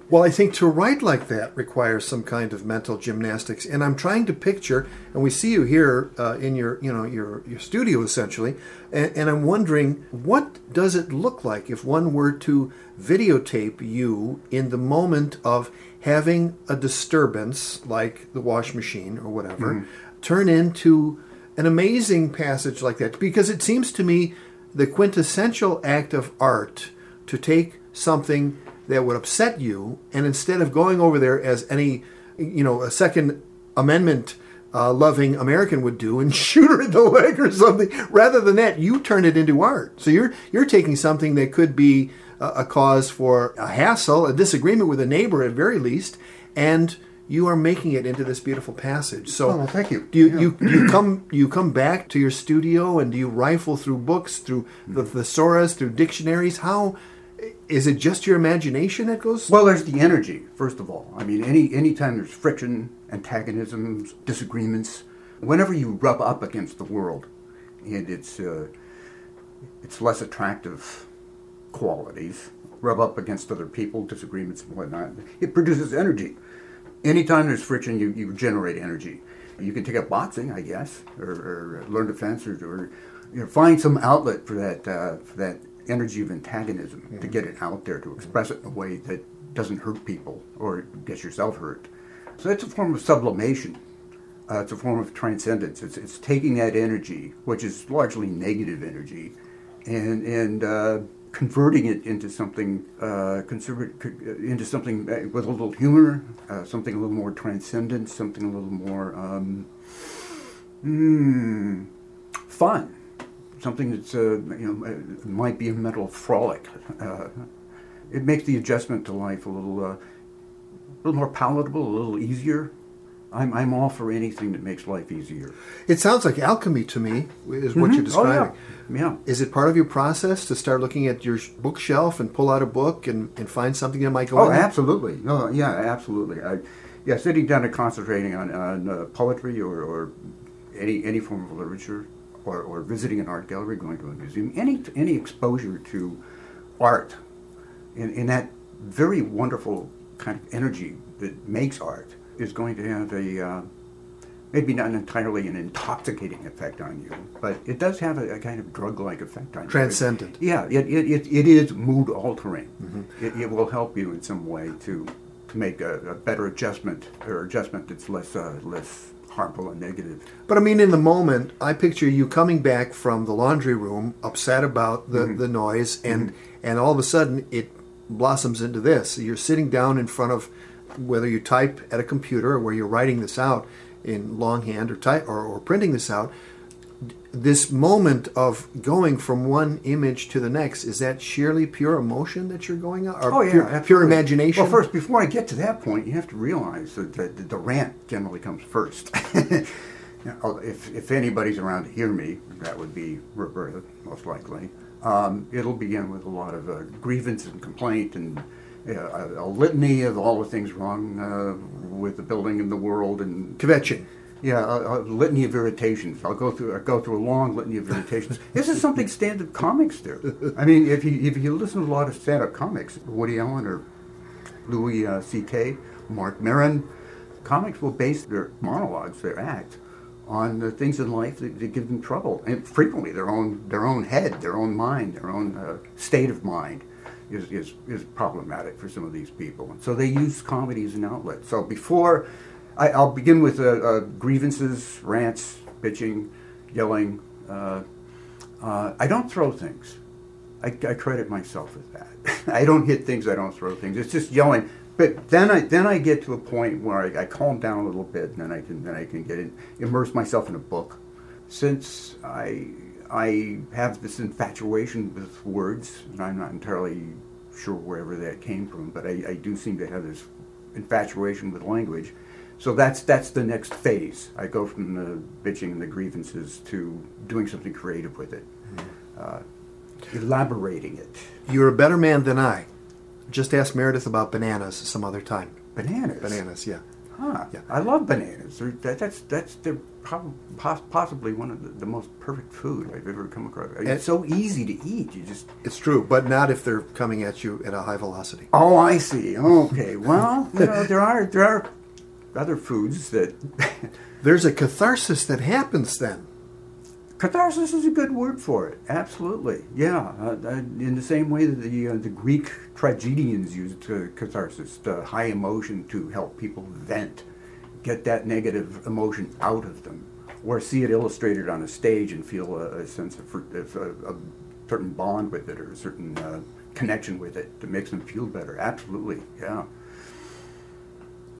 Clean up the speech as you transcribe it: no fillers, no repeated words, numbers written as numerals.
Well, I think to write like that requires some kind of mental gymnastics, and I'm trying to picture. And we see you here in your, your studio essentially, and I'm wondering what does it look like if one were to videotape you in the moment of having a disturbance, like the wash machine or whatever, turn into an amazing passage like that? Because it seems to me the quintessential act of art to take something that would upset you, and instead of going over there as any, a Second Amendment loving American would do and shoot her in the leg or something, rather than that, you turn it into art. So you're taking something that could be a cause for a hassle, a disagreement with a neighbor at very least, and you are making it into this beautiful passage. So, thank you. Do you come back to your studio, and do you rifle through books, through the thesaurus, through dictionaries? How is it just your imagination that goes? Well, there's the energy, first of all. I mean, any time there's friction, antagonisms, disagreements, whenever you rub up against the world, and it's less attractive qualities, rub up against other people, disagreements and whatnot, it produces energy. Anytime there's friction, you generate energy. You can take up boxing, I guess, or learn defense, or find some outlet for that energy of antagonism, to get it out there, to express it in a way that doesn't hurt people or gets yourself hurt. So it's a form of sublimation. It's a form of transcendence. It's taking that energy, which is largely negative energy, and converting it into something into something with a little humor, something a little more transcendent, something a little more fun, something that's might be a mental frolic. It makes the adjustment to life a little more palatable, a little easier. I'm all for anything that makes life easier. It sounds like alchemy to me, is what you're describing. Oh, yeah. Is it part of your process to start looking at your bookshelf and pull out a book and find something that might go in there? Absolutely. No, yeah, absolutely. Sitting down and concentrating on poetry or any form of literature, or visiting an art gallery, going to a museum, any exposure to art in that very wonderful kind of energy that makes art is going to have a maybe not entirely an intoxicating effect on you, but it does have a kind of drug-like effect on you. Transcendent. Yeah, it is mood-altering. Mm-hmm. It will help you in some way to make a better adjustment, or adjustment that's less harmful and negative. But I mean, in the moment, I picture you coming back from the laundry room, upset about the noise, and all of a sudden it blossoms into this. You're sitting down in front of, whether you type at a computer or where you're writing this out in longhand or printing this out, this moment of going from one image to the next, is that sheerly pure emotion that you're going on? Or pure imagination? Well, first, before I get to that point, you have to realize that the rant generally comes first. If anybody's around to hear me, that would be Roberta, most likely. It'll begin with a lot of grievance and complaint and a litany of all the things wrong with the building and the world, and kvetching. Yeah, a litany of irritations. I'll go through a long litany of irritations. This is something stand-up comics do. I mean, if you listen to a lot of stand-up comics, Woody Allen or Louis C.K., Mark Maron, comics will base their monologues, their act, on the things in life that give them trouble, and frequently their own head, their own mind, their own state of mind is problematic for some of these people. And so they use comedy as an outlet. So before, I'll begin with grievances, rants, bitching, yelling. I don't throw things. I credit myself with that. I don't hit things, I don't throw things. It's just yelling. But then I get to a point where I calm down a little bit, and then I can get immerse myself in a book. Since I have this infatuation with words, and I'm not entirely sure wherever that came from, but I do seem to have this infatuation with language. So that's the next phase. I go from the bitching and the grievances to doing something creative with it, elaborating it. You're a better man than I. Just ask Meredith about bananas some other time. Bananas? Bananas, yeah. Yeah. I love bananas. They're possibly one of the most perfect food I've ever come across. It's so easy to eat. It's true, but not if they're coming at you at a high velocity. Oh, I see. Okay. Well, there are other foods that. There's a catharsis that happens then. Catharsis is a good word for it. Absolutely, yeah. In the same way that the Greek tragedians used catharsis, high emotion, to help people vent, get that negative emotion out of them, or see it illustrated on a stage and feel a sense of a certain bond with it or a certain connection with it that makes them feel better. Absolutely, yeah.